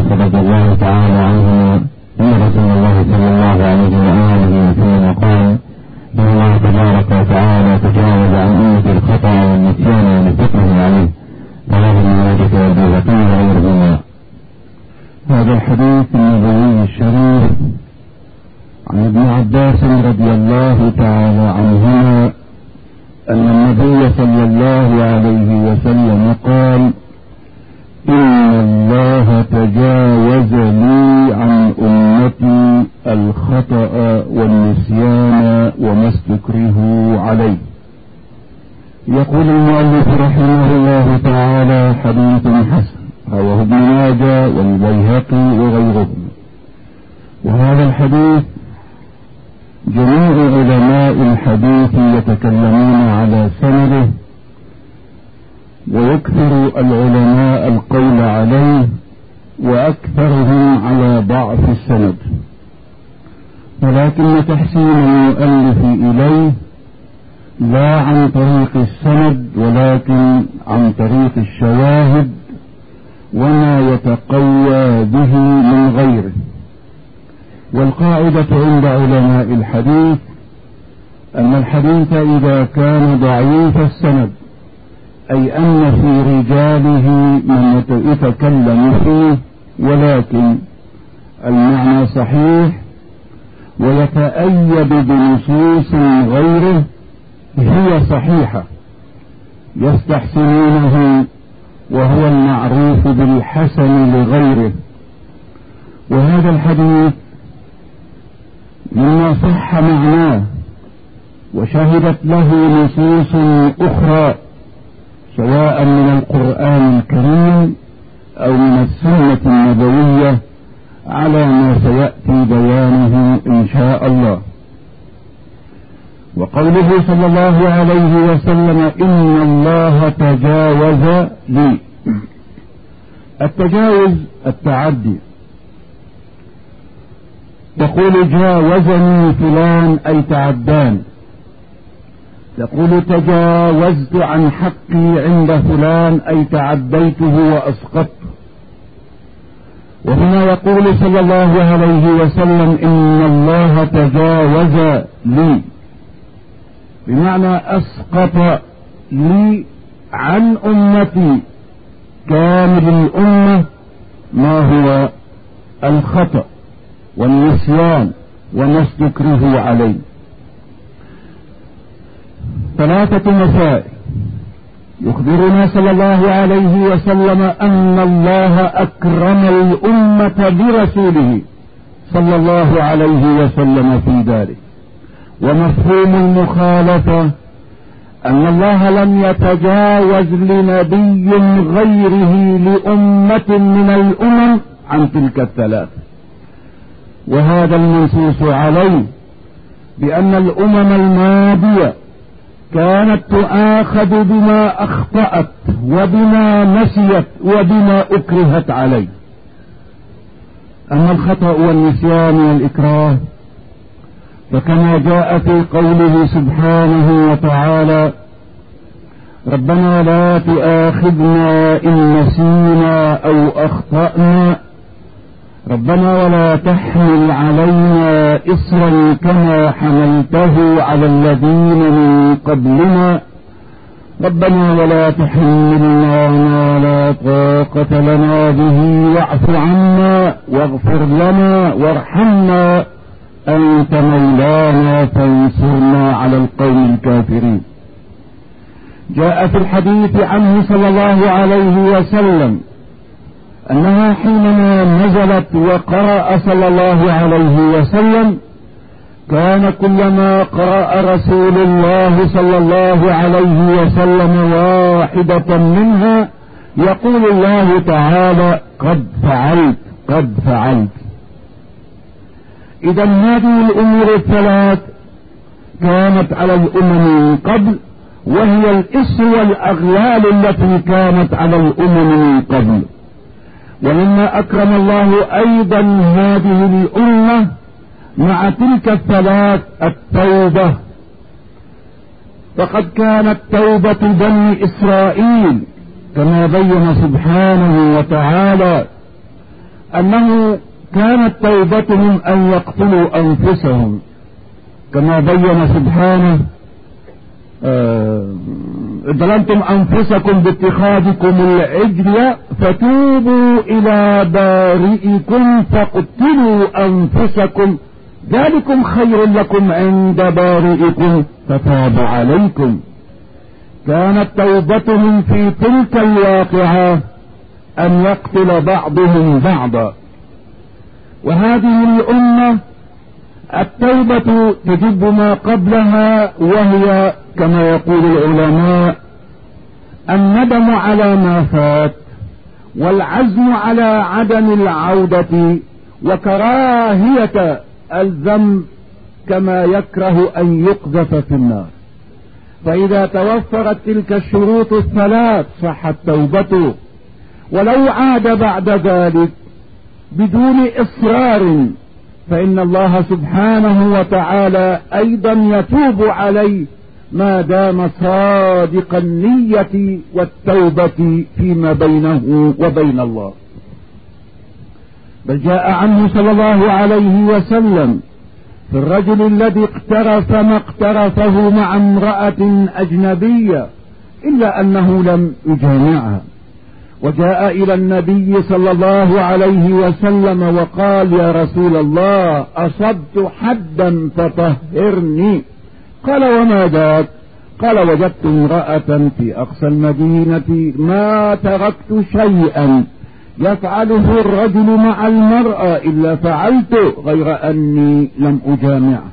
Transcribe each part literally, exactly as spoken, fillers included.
عباس رضي الله تعالى عنهما أن رسول الله صلى الله عليه وآله وسلم قال: إن الله تبارك وتعالى تجاوز عن أمة الخطأ والنسيان ونسيته عليه. رواه ابن ماجه والبيهقي وغيرهما. هذا الحديث النبوي الشريف عن ابن عباس رضي الله تعالى عنهما أن النبي صلى الله عليه وسلم قال: إن الله تجاوز لي عن أمتي الخطأ والنسيان وما استكرهوا عليه. يقول المؤلف رحمه الله تعالى: حديث حسن، رواه ابن ماجه والبيهقي وغيرهم. وهذا الحديث جميع علماء الحديث يتكلمون على سنده، ويكثر العلماء القول عليه، وأكثرهم على ضعف السند، ولكن تحسين المؤلف إليه لا عن طريق السند ولكن عن طريق الشواهد وما يتقوى به من غيره. والقاعدة عند علماء الحديث أن الحديث إذا كان ضعيف السند، أي أن في رجاله من يتكلم فيه ولكن المعنى صحيح ويتأيد بنصوص غيره هي صحيحة، يستحسنونه، وهو المعروف بالحسن لغيره. وهذا الحديث مما صح معناه وشهدت له نصوص أخرى سواء من القرآن الكريم أو من السنة النبوية على ما سيأتي بيانه إن شاء الله. وقوله صلى الله عليه وسلم: إن الله تجاوز لي. التجاوز التعدي. تقول جاوزني فلان أي تعدان، تقول تجاوزت عن حقي عند فلان أي تعديته وأسقطته. وهنا يقول صلى الله عليه وسلم: إن الله تجاوز لي، بمعنى أسقط لي عن أمتي كامل الأمة ما هو الخطأ والنسيان وما استكره عليه. ثلاثة مسائل. يخبرنا صلى الله عليه وسلم أن الله أكرم الأمة برسوله صلى الله عليه وسلم في ذلك. ومفهوم المخالفة أن الله لم يتجاوز لنبي غيره لأمة من الأمم عن تلك الثلاث، وهذا المنصوص عليه بأن الأمم الماضية كانت تؤاخذ بما أخطأت وبما نسيت وبما أكرهت عليه. أما الخطأ والنسيان والإكراه فكما جاء في قوله سبحانه وتعالى: ربنا لا تؤاخذنا إن نسينا أو أخطأنا، ربنا ولا تحمل علينا إصرا كما حملته على الذين من قبلنا، ربنا ولا تحملنا ما لا طاقة لنا به واعف عنا واغفر لنا وارحمنا أنت مولانا فانصرنا على القوم الكافرين. جاء في الحديث عنه صلى الله عليه وسلم أنها حينما نزلت وقرأ صلى الله عليه وسلم كان كلما قرأ رسول الله صلى الله عليه وسلم واحدة منها يقول الله تعالى: قد فعلت قد فعلت. إذا هذه الأمور الثلاث كانت على الأمم من قبل، وهي الإصر والأغلال التي كانت على الأمم من قبل. ومما أكرم الله أيضا هذه الأمة مع تلك الثلاث التوبة، فقد كانت توبة بني إسرائيل كما بين سبحانه وتعالى أنه كانت توبتهم أن يقتلوا أنفسهم، كما بين سبحانه: ظلمتم أنفسكم باتخاذكم العجل فتوبوا إلى بارئكم فاقتلوا أنفسكم ذلكم خير لكم عند بارئكم فتاب عليكم. كانت توبتهم في تلك الواقعة أن يقتل بعضهم بعضا. وهذه الأمة التوبة تجب ما قبلها، وهي كما يقول العلماء الندم على ما فات، والعزم على عدم العودة، وكراهية الذنب كما يكره أن يقذف في النار. فإذا توفرت تلك الشروط الثلاث صحت توبته، ولو عاد بعد ذلك بدون إصرار فإن الله سبحانه وتعالى أيضا يتوب عليه ما دام صادق النية والتوبة فيما بينه وبين الله. بل جاء عنه صلى الله عليه وسلم في الرجل الذي اقترف ما اقترفه مع امرأة أجنبية إلا أنه لم يجامعها، وجاء إلى النبي صلى الله عليه وسلم وقال: يا رسول الله، أصبت حدا فطهرني. قال: وما ذاك؟ قال: وجدت امرأة في أقصى المدينة ما تركت شيئا يفعله الرجل مع المرأة إلا فعلت غير أني لم أجامعه.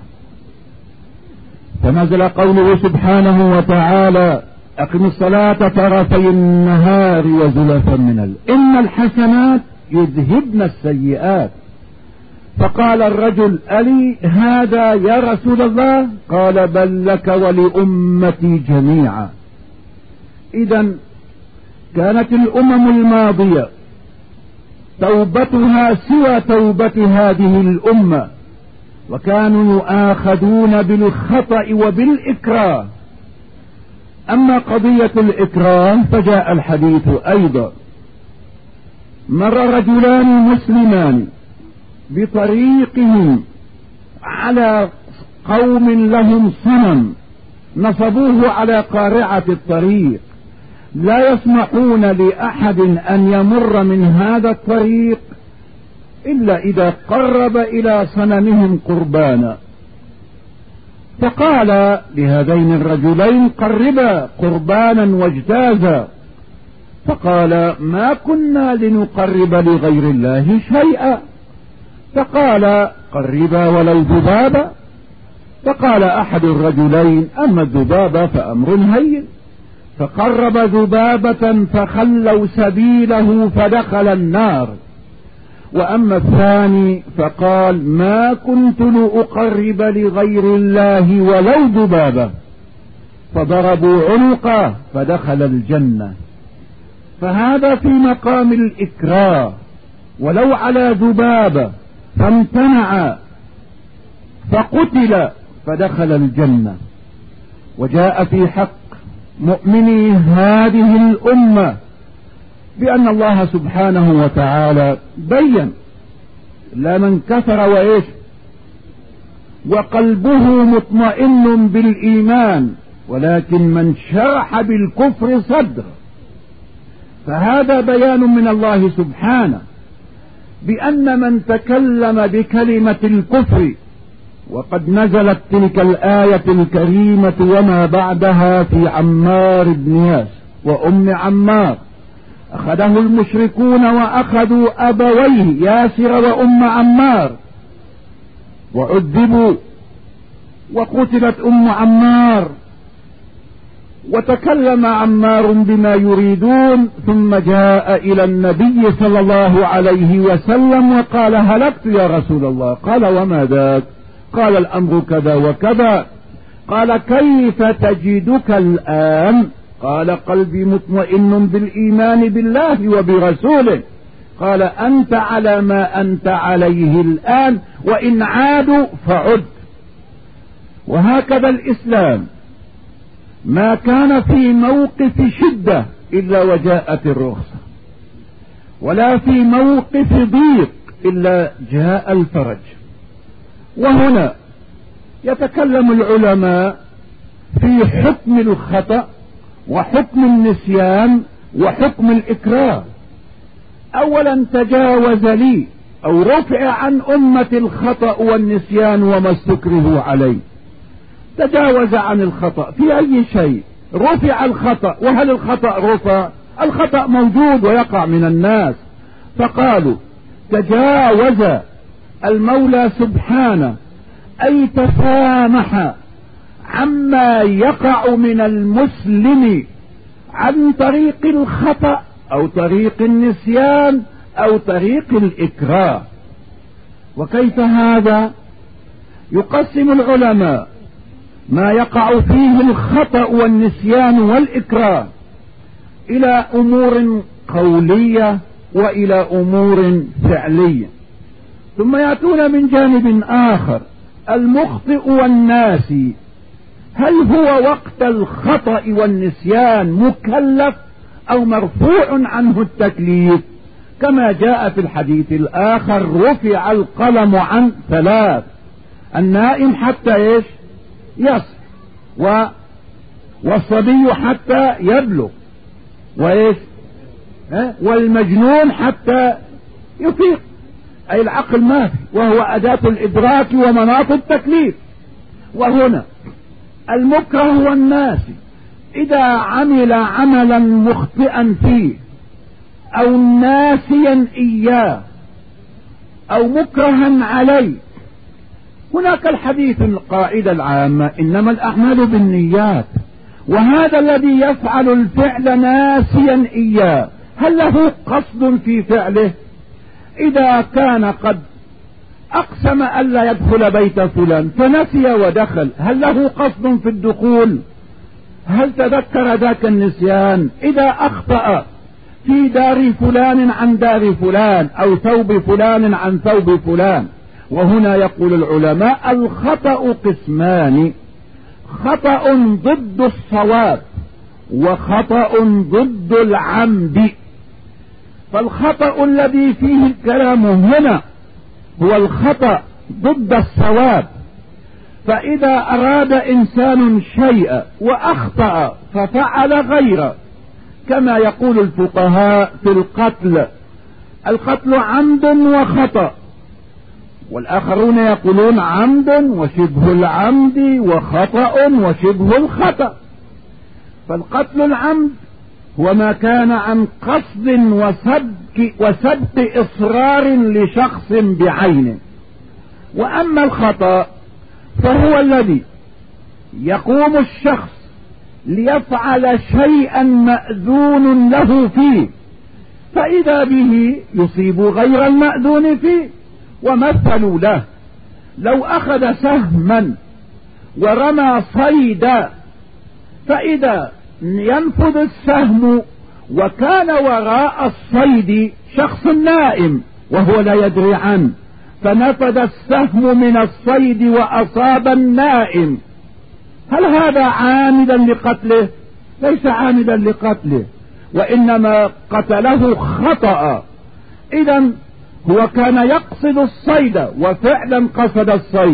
فنزل قوله سبحانه وتعالى: أقم الصلاة طرفي النهار وزلفا من الليل إن الحسنات يذهبن السيئات. فقال الرجل: ألي هذا يا رسول الله؟ قال: بل لك ولأمتي جميعا. إذن كانت الأمم الماضية توبتها سوى توبة هذه الأمة، وكانوا يؤاخذون بالخطأ وبالإكراه. أما قضية الإكراه فجاء الحديث أيضا: مر رجلان مسلمان بطريقهم على قوم لهم صنم نصبوه على قارعة الطريق، لا يسمحون لأحد أن يمر من هذا الطريق إلا إذا قرب إلى صنمهم قربانا. فقال لهذين الرجلين: قربا قربانا واجتازا. فقال: ما كنا لنقرب لغير الله شيئا. فقال: قربا ولو ذبابا. فقال أحد الرجلين: أما الذبابة فأمر هين. فقرب ذبابة فخلوا سبيله فدخل النار. وأما الثاني فقال: ما كنت لأقرب لغير الله ولو ذبابة. فضربوا عنقه فدخل الجنة. فهذا في مقام الإكراه، ولو على ذبابة فامتنع فقتل فدخل الجنة. وجاء في حق مؤمني هذه الأمة بأن الله سبحانه وتعالى بين: لا من كفر وإيش وقلبه مطمئن بالإيمان ولكن من شرح بالكفر صدر. فهذا بيان من الله سبحانه بأن من تكلم بكلمة الكفر، وقد نزلت تلك الآية الكريمة وما بعدها في عمار بن ياسر وأم عمار، أخذه المشركون وأخذوا أبويه ياسر وأم عمار وعذبوا، وقتلت أم عمار، وتكلم عمار بما يريدون، ثم جاء إلى النبي صلى الله عليه وسلم وقال: هلكت يا رسول الله. قال: وما ذاك؟ قال: الأمر كذا وكذا. قال: كيف تجدك الآن؟ قال: قلبي مطمئن بالإيمان بالله وبرسوله. قال: أنت على ما أنت عليه الآن، وإن عادوا فعد. وهكذا الإسلام ما كان في موقف شدة إلا وجاءت الرخصة، ولا في موقف ضيق إلا جاء الفرج. وهنا يتكلم العلماء في حكم الخطأ وحكم النسيان وحكم الإكراه. أولا تجاوز لي أو رفع عن أمة الخطأ والنسيان وما استكرهوا عليه. تجاوز عن الخطأ في أي شيء، رفع الخطأ. وهل الخطأ رفع؟ الخطأ موجود ويقع من الناس. فقالوا تجاوز المولى سبحانه أي تسامح عما يقع من المسلم عن طريق الخطأ أو طريق النسيان أو طريق الإكراه. وكيف هذا؟ يقسم العلماء ما يقع فيه الخطأ والنسيان والإكراه إلى أمور قولية وإلى أمور فعلية، ثم يأتون من جانب آخر المخطئ والناسي. هل هو وقت الخطأ والنسيان مكلف أو مرفوع عنه التكليف؟ كما جاء في الحديث الآخر رفع القلم عن ثلاث: النائم حتى ايش يصح، و والصبي حتى يبلغ، وايش اه؟ والمجنون حتى يفيق، اي العقل ما في، وهو اداة الادراك ومناط التكليف. وهنا المكره والناسي اذا عمل عملا مخطئا فيه او ناسيا اياه او مكرها عليه، هناك الحديث القاعدة العامة انما الاعمال بالنيات، وهذا الذي يفعل الفعل ناسيا اياه هل له قصد في فعله؟ اذا كان قد اقسم الا يدخل بيت فلان فنسي ودخل، هل له قصد في الدخول؟ هل تذكر ذاك النسيان؟ اذا اخطأ في دار فلان عن دار فلان او ثوب فلان عن ثوب فلان. وهنا يقول العلماء الخطأ قسمان: خطأ ضد الصواب وخطأ ضد العمد. فالخطأ الذي فيه الكلام هنا هو الخطأ ضد الصواب، فإذا أراد إنسان شيئا وأخطأ ففعل غيره، كما يقول الفقهاء في القتل: القتل عمد وخطأ، والآخرون يقولون عمد وشبه العمد وخطأ وشبه الخطأ. فالقتل العمد هو ما كان عن قصد وسبق, وسبق إصرار لشخص بعينه. وأما الخطأ فهو الذي يقوم الشخص ليفعل شيئا مأذون له فيه فإذا به يصيب غير المأذون فيه. ومثلوا له: لو أخذ سهما ورمى صيدا فإذا ينفذ السهم وكان وراء الصيد شخص نائم وهو لا يدري عنه، فنفذ السهم من الصيد وأصاب النائم، هل هذا عامدا لقتله؟ ليس عامدا لقتله، وإنما قتله خطأ. إذن هو كان يقصد الصيد وفعلا قصد الصيد،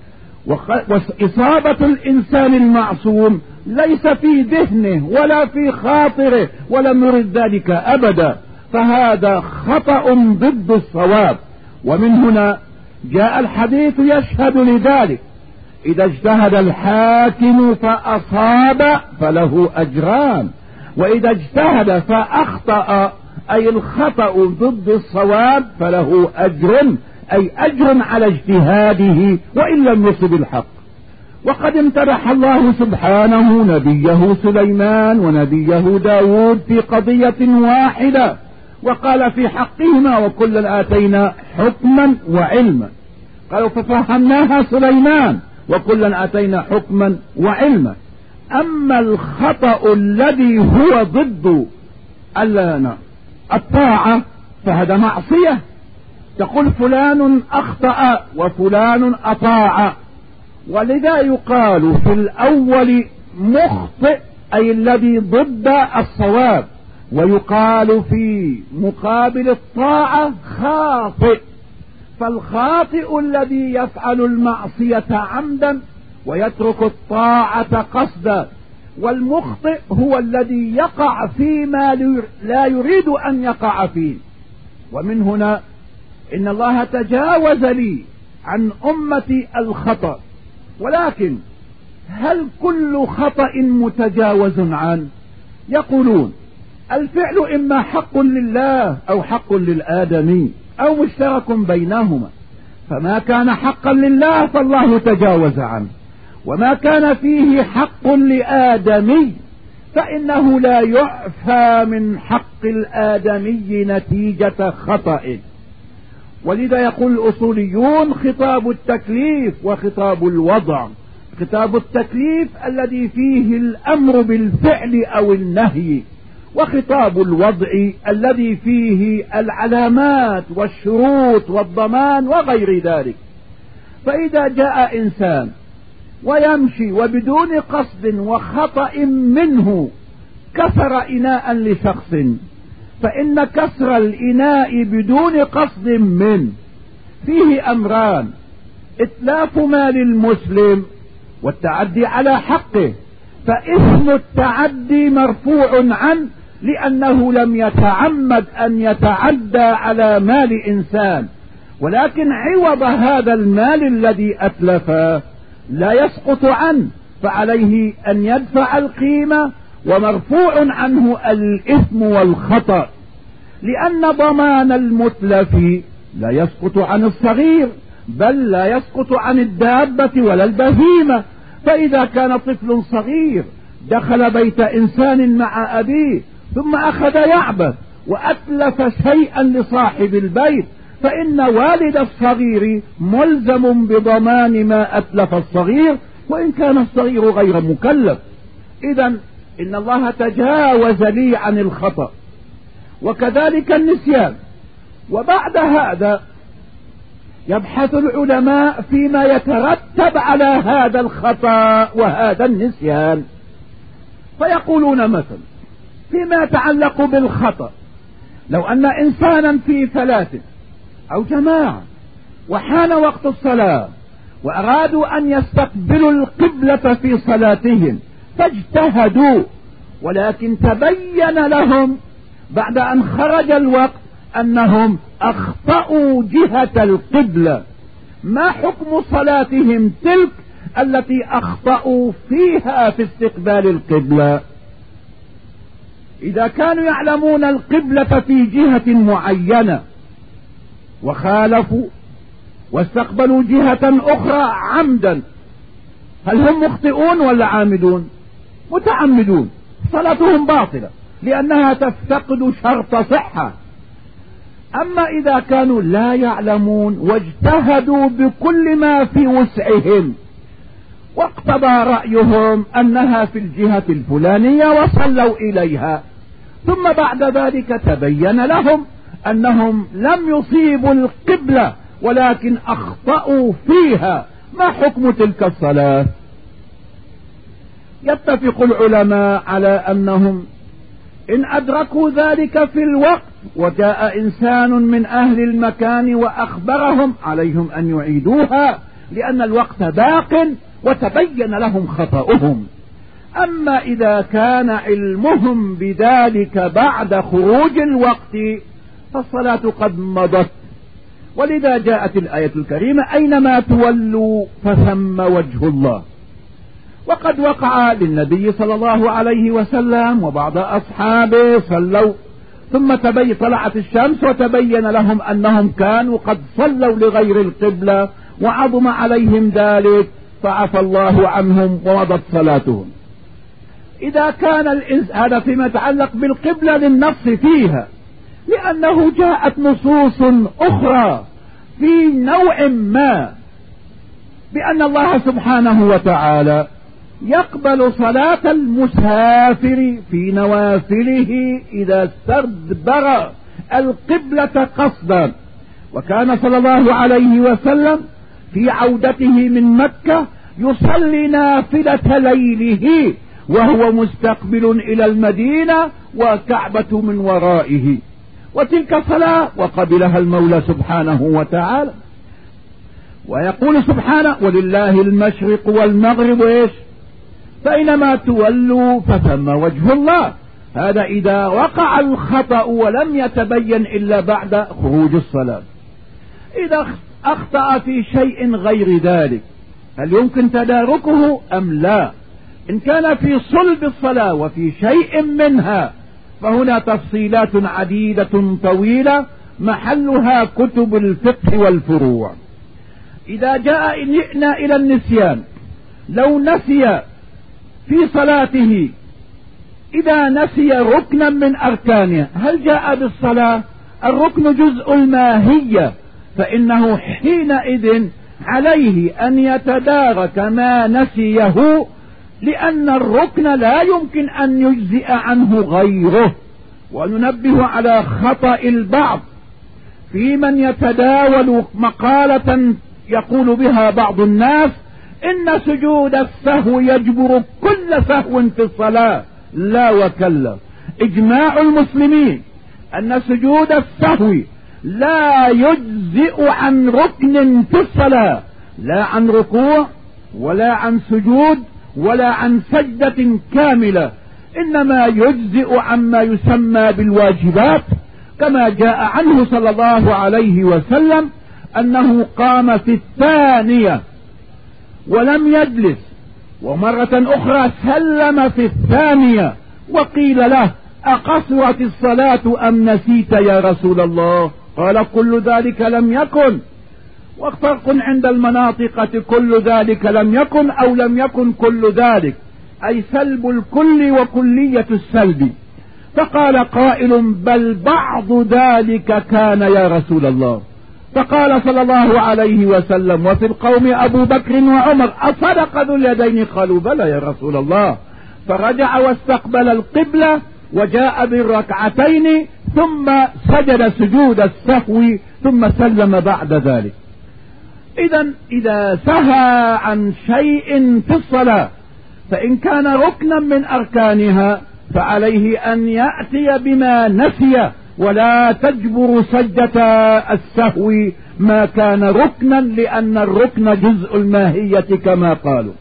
وإصابة الإنسان المعصوم ليس في ذهنه ولا في خاطره ولم يرد ذلك أبدا، فهذا خطأ ضد الصواب. ومن هنا جاء الحديث يشهد لذلك: إذا اجتهد الحاكم فأصاب فله أجران، وإذا اجتهد فأخطأ أي الخطأ ضد الصواب فله أجر، أي أجر على اجتهاده وإن لم يصب الحق. وقد امتدح الله سبحانه نبيه سليمان ونبيه داود في قضية واحدة، وقال في حقهما: وكلا آتينا حكما وعلما. قالوا: ففهمناها سليمان وكلا آتينا حكما وعلما. أما الخطأ الذي هو ضد الطاعة فهذا معصية، تقول فلان أخطأ وفلان أطاع، ولذا يقال في الأول مخطئ أي الذي ضد الصواب، ويقال في مقابل الطاعة خاطئ فالخاطئ الذي يفعل المعصية عمدا ويترك الطاعة قصدا، والمخطئ هو الذي يقع فيما لا يريد أن يقع فيه. ومن هنا إن الله تجاوز لي عن أمتي الخطأ، ولكن هل كل خطأ متجاوز عنه؟ يقولون الفعل إما حق لله أو حق للآدمي أو مشترك بينهما، فما كان حقا لله فالله تجاوز عنه، وما كان فيه حق لآدمي فإنه لا يعفى من حق الآدمي نتيجة خطأ. ولذا يقول الأصوليون خطاب التكليف وخطاب الوضع. خطاب التكليف الذي فيه الأمر بالفعل أو النهي، وخطاب الوضع الذي فيه العلامات والشروط والضمان وغير ذلك. فإذا جاء إنسان ويمشي وبدون قصد وخطأ منه كسر إناء لشخص، فإن كسر الإناء بدون قصد منه فيه أمران: إتلاف مال المسلم والتعدي على حقه، فإثم التعدي مرفوع عنه لأنه لم يتعمد أن يتعدى على مال إنسان، ولكن عوض هذا المال الذي أتلفه لا يسقط عنه، فعليه أن يدفع القيمة ومرفوع عنه الإثم والخطأ، لأن ضمان المتلف لا يسقط عن الصغير بل لا يسقط عن الدابة ولا البهيمة. فإذا كان طفل صغير دخل بيت إنسان مع أبيه ثم أخذ يعبث وأتلف شيئا لصاحب البيت، فإن والد الصغير ملزم بضمان ما أتلف الصغير وإن كان الصغير غير مكلف. إذن إن الله تجاوز لي عن الخطأ، وكذلك النسيان. وبعد هذا يبحث العلماء فيما يترتب على هذا الخطأ وهذا النسيان، فيقولون مثلا فيما يتعلق بالخطأ: لو أن إنسانا في ثلاث أو جماعة وحان وقت الصلاة وأرادوا أن يستقبلوا القبلة في صلاتهم فاجتهدوا، ولكن تبين لهم بعد أن خرج الوقت أنهم أخطأوا جهة القبلة، ما حكم صلاتهم تلك التي أخطأوا فيها في استقبال القبلة؟ إذا كانوا يعلمون القبلة في جهة معينة وخالفوا واستقبلوا جهة أخرى عمدا، هل هم مخطئون ولا عامدون؟ متعمدون، صلاتهم باطلة لأنها تفتقد شرط صحة. أما إذا كانوا لا يعلمون واجتهدوا بكل ما في وسعهم واقتضى رأيهم أنها في الجهة الفلانية وصلوا إليها، ثم بعد ذلك تبين لهم أنهم لم يصيبوا القبلة ولكن أخطأوا فيها، ما حكم تلك الصلاة؟ يتفق العلماء على أنهم إن أدركوا ذلك في الوقت وجاء إنسان من أهل المكان وأخبرهم عليهم أن يعيدوها، لأن الوقت باق وتبين لهم خطأهم. أما إذا كان علمهم بذلك بعد خروج الوقت فالصلاة قد مضت، ولذا جاءت الآية الكريمة: أينما تولوا فثم وجه الله. وقد وقع للنبي صلى الله عليه وسلم وبعض أصحابه صلوا ثم تبين طلعت الشمس وتبين لهم أنهم كانوا قد صلوا لغير القبلة وعظم عليهم ذلك فعفى الله عنهم ومضت صلاتهم. إذا كان الإنس هذا فيما يتعلق بالقبلة للنص فيها، لأنه جاءت نصوص أخرى في نوع ما بأن الله سبحانه وتعالى يقبل صلاة المسافر في نوافله إذا استدبر القبلة قصدا. وكان صلى الله عليه وسلم في عودته من مكة يصلي نافلة ليله وهو مستقبل إلى المدينة وكعبة من ورائه، وتلك صلاة وقبلها المولى سبحانه وتعالى. ويقول سبحانه ولله المشرق والمغرب إيش فإنما تولوا فثم وجه الله. هذا إذا وقع الخطأ ولم يتبين إلا بعد خروج الصلاة. إذا أخطأ في شيء غير ذلك هل يمكن تداركه أم لا؟ إن كان في صلب الصلاة وفي شيء منها فهنا تفصيلات عديدة طويلة محلها كتب الفقه والفروع. إذا جاءنا إلى النسيان، لو نسي في صلاته إذا نسي ركنا من أركانها هل جاء بالصلاة؟ الركن جزء الماهية، فإنه حينئذ عليه أن يتدارك ما نسيه، لأن الركن لا يمكن أن يجزئ عنه غيره. وننبه على خطأ البعض في من يتداول مقالة يقول بها بعض الناس إن سجود السهو يجبر كل سهو في الصلاة. لا وكلا، إجماع المسلمين أن سجود السهو لا يجزئ عن ركن في الصلاة، لا عن ركوع ولا عن سجود ولا عن سجدة كاملة، إنما يجزئ عما يسمى بالواجبات، كما جاء عنه صلى الله عليه وسلم أنه قام في الثانية ولم يجلس، ومرة أخرى سلم في الثانية، وقيل له أقصرت الصلاة أم نسيت يا رسول الله؟ قال كل ذلك لم يكن. وفرق عند المناطق كل ذلك لم يكن أو لم يكن كل ذلك، أي سلب الكل وكلية السلب. فقال قائل بل بعض ذلك كان يا رسول الله. فقال صلى الله عليه وسلم وفي القوم أبو بكر وعمر أصدق ذو اليدين؟ قالوا بلى يا رسول الله. فرجع واستقبل القبلة وجاء بالركعتين ثم سجد سجود السهو ثم سلم بعد ذلك. إذا إذا سهى عن شيء في الصلاة فإن كان ركنا من أركانها فعليه أن يأتي بما نسي، ولا تجبر سجدة السهو ما كان ركنا، لأن الركن جزء الماهية كما قالوا.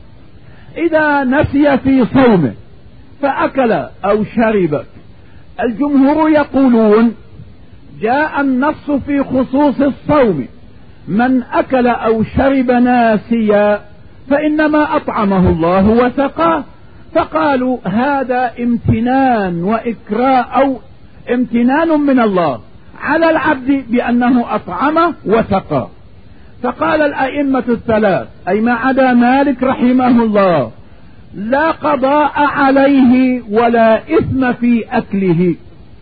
إذا نسي في صومه فأكل أو شرب، الجمهور يقولون جاء النص في خصوص الصوم، من أكل أو شرب ناسيا فإنما أطعمه الله وسقاه، فقالوا هذا امتنان وإكراه أو امتنان من الله على العبد بأنه أطعمه وسقاه. فقال الأئمة الثلاث أي ما عدا مالك رحمه الله لا قضاء عليه ولا إثم في أكله.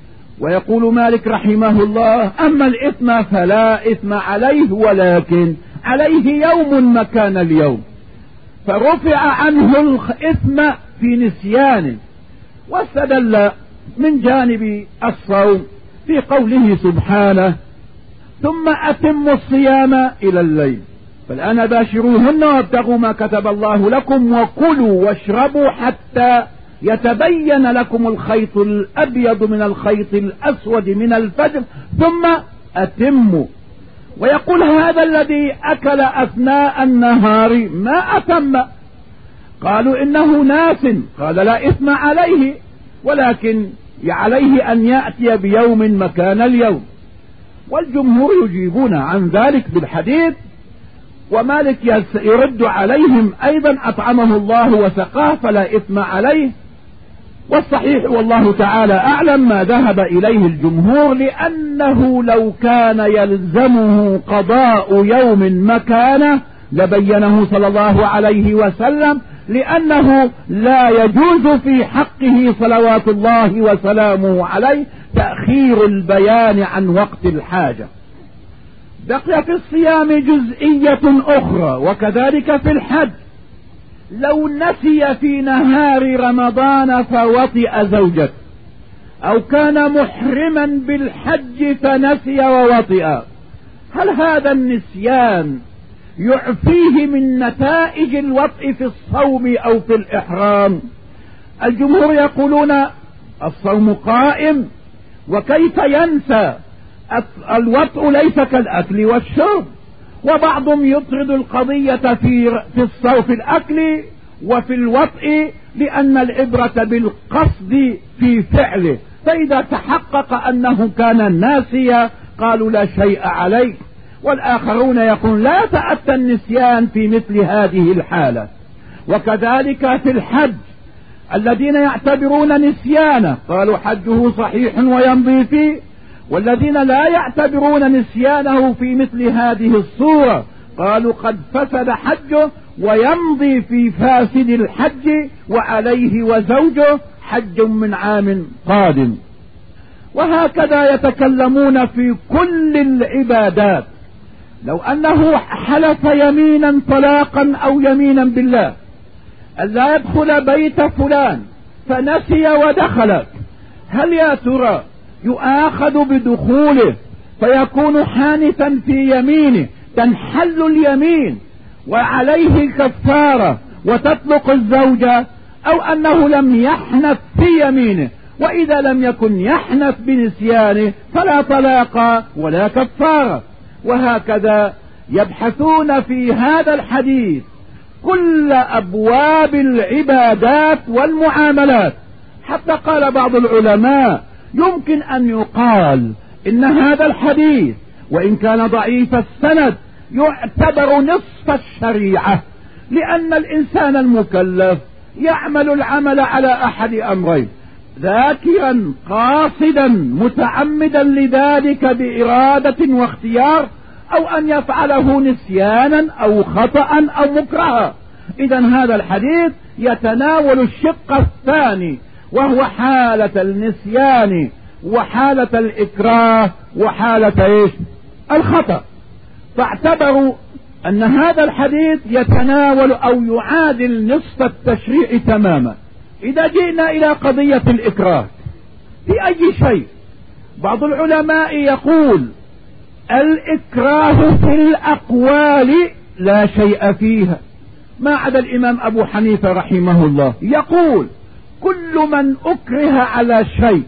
ويقول مالك رحمه الله أما الإثم فلا إثم عليه ولكن عليه يوم مكان اليوم، فرفع عنه الإثم في نسيانه. واستدل من جانب الصوم في قوله سبحانه ثم أتموا الصيام إلى الليل، فالآن باشروهن وابتغوا ما كتب الله لكم وكلوا واشربوا حتى يتبين لكم الخيط الأبيض من الخيط الأسود من الفجر ثم أتموا. ويقول هذا الذي أكل أثناء النهار ما أتم، قالوا إنه ناس، قال لا إثم عليه ولكن عليه أن يأتي بيوم مكان اليوم. والجمهور يجيبون عن ذلك بالحديث، ومالك يرد عليهم أيضا أطعمه الله وسقاه فلا إثم عليه. والصحيح والله تعالى أعلم ما ذهب إليه الجمهور، لأنه لو كان يلزمه قضاء يوم مكانه لبينه صلى الله عليه وسلم، لأنه لا يجوز في حقه صلوات الله وسلامه عليه تأخير البيان عن وقت الحاجة. بقي في الصيام جزئية أخرى وكذلك في الحج، لو نسي في نهار رمضان فوطئ زوجته، أو كان محرما بالحج فنسي ووطئ، هل هذا النسيان يعفيه من نتائج الوطء في الصوم أو في الإحرام؟ الجمهور يقولون الصوم قائم، وكيف ينسى؟ الوطء ليس كالأكل والشرب، وبعضهم يطرد القضية في في الصرف الأكل وفي الوطء، لأن العبرة بالقصد في فعله، فإذا تحقق أنه كان ناسيا قالوا لا شيء عليه. والآخرون يقول لا يتأتى النسيان في مثل هذه الحالة. وكذلك في الحج الذين يعتبرون نسيانه قالوا حجه صحيح ويمضي فيه، والذين لا يعتبرون نسيانه في مثل هذه الصورة قالوا قد فسد حجه ويمضي في فاسد الحج وعليه وزوجه حج من عام قادم. وهكذا يتكلمون في كل العبادات. لو أنه حلف يمينا طلاقا أو يمينا بالله ألا يدخل بيت فلان فنسي ودخل، هل يا ترى يؤاخذ بدخوله فيكون حانثا في يمينه تنحل اليمين وعليه كفارة وتطلق الزوجة، أو أنه لم يحنث في يمينه؟ وإذا لم يكن يحنث بنسيانه فلا طلاق ولا كفارة. وهكذا يبحثون في هذا الحديث كل أبواب العبادات والمعاملات، حتى قال بعض العلماء يمكن أن يقال إن هذا الحديث وإن كان ضعيف السند يعتبر نصف الشريعة، لأن الإنسان المكلف يعمل العمل على أحد أمرين: ذاكرا قاصدا متعمدا لذلك بإرادة واختيار، أو أن يفعله نسيانا أو خطأ أو مكرها. إذا هذا الحديث يتناول الشق الثاني، وهو حالة النسيان وحالة الإكراه وحالة إيش؟ الخطأ. فاعتبروا أن هذا الحديث يتناول أو يعادل نصف التشريع تماما. إذا جئنا إلى قضية الإكراه في أي شيء، بعض العلماء يقول الإكراه في الأقوال لا شيء فيها، ما عدا الإمام أبو حنيفة رحمه الله يقول كل من أكره على شيء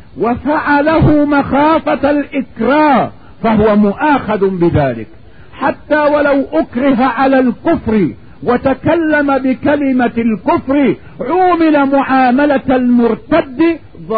وفعله مخافة الإكراه فهو مؤاخذ بذلك، حتى ولو أكره على الكفر وتكلم بكلمة الكفر عومل معاملة المرتد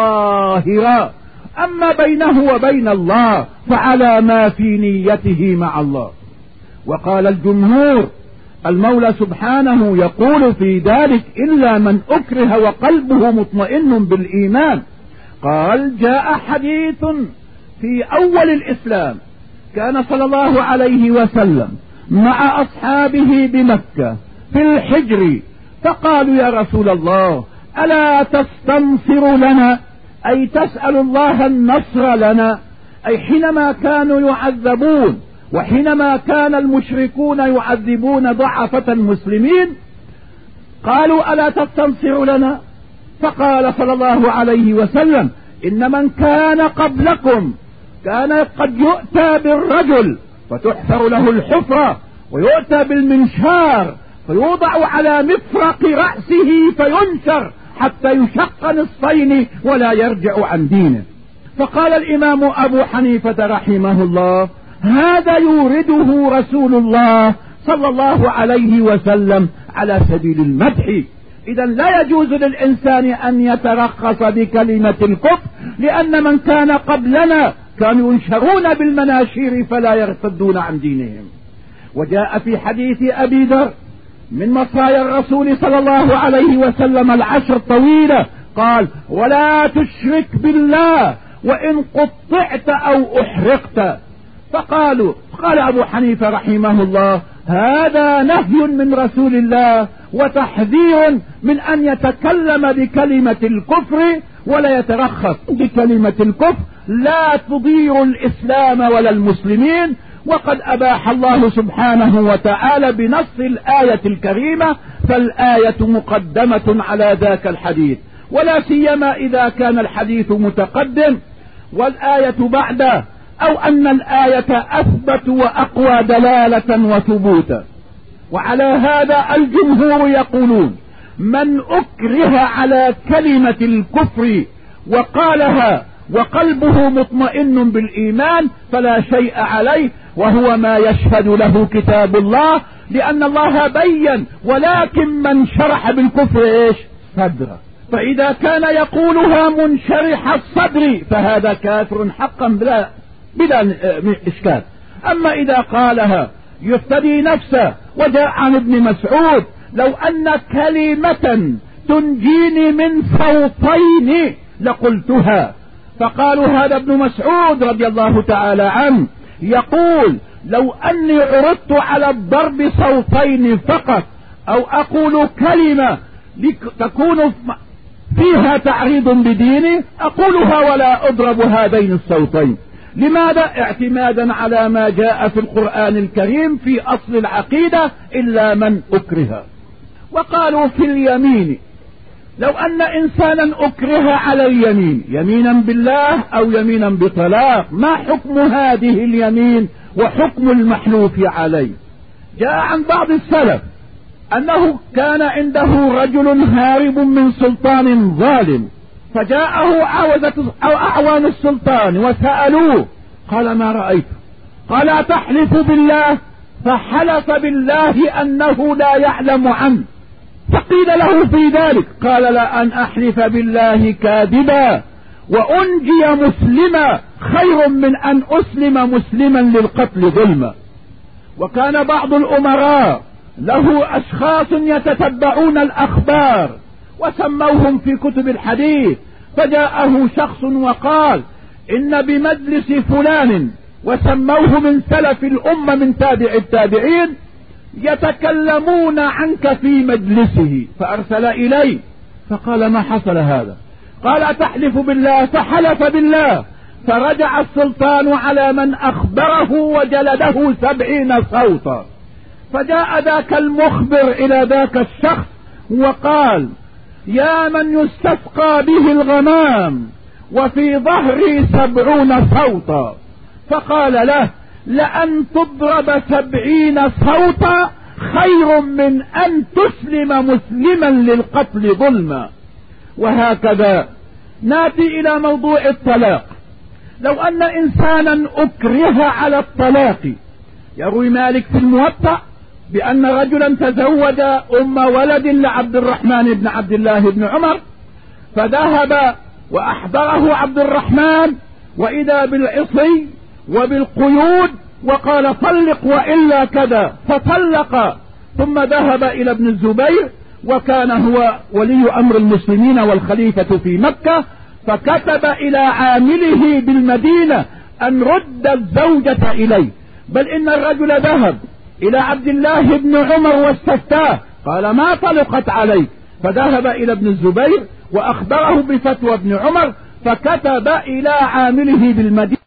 ظاهرا، أما بينه وبين الله فعلى ما في نيته مع الله. وقال الجمهور المولى سبحانه يقول في ذلك إلا من أكره وقلبه مطمئن بالإيمان. قال جاء حديث في أول الإسلام، كان صلى الله عليه وسلم مع أصحابه بمكة في الحجر، فقالوا يا رسول الله ألا تستنصر لنا، أي تسأل الله النصر لنا، أي حينما كانوا يعذبون وحينما كان المشركون يعذبون ضعفة المسلمين قالوا ألا تستنصر لنا؟ فقال صلى الله عليه وسلم إن من كان قبلكم كان قد يؤتى بالرجل فتحفر له الحفرة ويؤتى بالمنشار فيوضع على مفرق رأسه فينشر حتى يشق نصفين ولا يرجع عن دينه. فقال الإمام أبو حنيفة رحمه الله هذا يورده رسول الله صلى الله عليه وسلم على سبيل المدح. إذا لا يجوز للإنسان أن يترخص بكلمة الكفر، لأن من كان قبلنا كانوا ينشرون بالمناشير فلا يرتدون عن دينهم. وجاء في حديث أبي ذر من مصايا الرسول صلى الله عليه وسلم العشر طويلة، قال ولا تشرك بالله وإن قطعت أو أحرقت. فقالوا قال أبو حنيفة رحمه الله هذا نهي من رسول الله وتحذير من أن يتكلم بكلمة الكفر ولا يترخص بكلمة الكفر لا تضير الإسلام ولا المسلمين. وقد أباح الله سبحانه وتعالى بنص الآية الكريمة، فالآية مقدمة على ذاك الحديث، ولا سيما إذا كان الحديث متقدم والآية بعده، أو أن الآية أثبت وأقوى دلالة وثبوتا. وعلى هذا الجمهور يقولون من أكره على كلمة الكفر وقالها وقلبه مطمئن بالإيمان فلا شيء عليه، وهو ما يشهد له كتاب الله، لأن الله بين: ولكن من شرح بالكفر ايش؟ صدره. فإذا كان يقولها منشرح الصدر فهذا كافر حقا بلا, بلا إشكال. أما إذا قالها يفتدي نفسه، وجاء عن ابن مسعود: لو أن كلمة تنجيني من صوتين لقلتها. فقالوا هذا ابن مسعود رضي الله تعالى عنه يقول: لو أني عرضت على الضرب صوتين فقط، أو أقول كلمة تكون فيها تعريض بديني أقولها ولا أضرب هذين الصوتين. لماذا؟ اعتمادا على ما جاء في القرآن الكريم في أصل العقيدة: إلا من أكره. وقالوا في اليمين: لو أن إنسانا أكره على اليمين يمينا بالله أو يمينا بطلاق، ما حكم هذه اليمين وحكم المحلوف عليه؟ جاء عن بعض السلف أنه كان عنده رجل هارب من سلطان ظالم، فجاءه عوزة أو أعوان السلطان وسألوه، قال: ما رأيت؟ قال: أتحلف بالله؟ فحلف بالله أنه لا يعلم عنه. فقيل له في ذلك قال: لا، أن أحلف بالله كاذبا وأنجي مسلما خير من أن أسلم مسلما للقتل ظلما. وكان بعض الأمراء له أشخاص يتتبعون الأخبار وسموهم في كتب الحديث، فجاءه شخص وقال: إن بمجلس فلان، وسموه من سلف الأمة من تابع التابعين، يتكلمون عنك في مجلسه. فأرسل إليه فقال: ما حصل هذا؟ قال: تحلف بالله. فحلف بالله. فرجع السلطان على من أخبره وجلده سبعين صوتا. فجاء ذاك المخبر إلى ذاك الشخص وقال: يا من يستسقى به الغمام وفي ظهري سبعون صوتا. فقال له: لأن تضرب سبعين صوتا خير من أن تسلم مسلما للقتل ظلما. وهكذا ناتي إلى موضوع الطلاق. لو أن إنسانا أكره على الطلاق، يروي مالك في الموطأ بأن رجلا تزوج أم ولد لعبد الرحمن بن عبد الله بن عمر، فذهب وأحضره عبد الرحمن وإذا بالعصي وبالقيود، وقال: طلق وإلا كذا، فطلق. ثم ذهب إلى ابن الزبير، وكان هو ولي أمر المسلمين والخليفة في مكة، فكتب إلى عامله بالمدينة أن رد الزوجة إليه. بل إن الرجل ذهب إلى عبد الله بن عمر واستفتاه، قال: ما طلقت عليك. فذهب إلى ابن الزبير وأخبره بفتوى ابن عمر، فكتب إلى عامله بالمدينة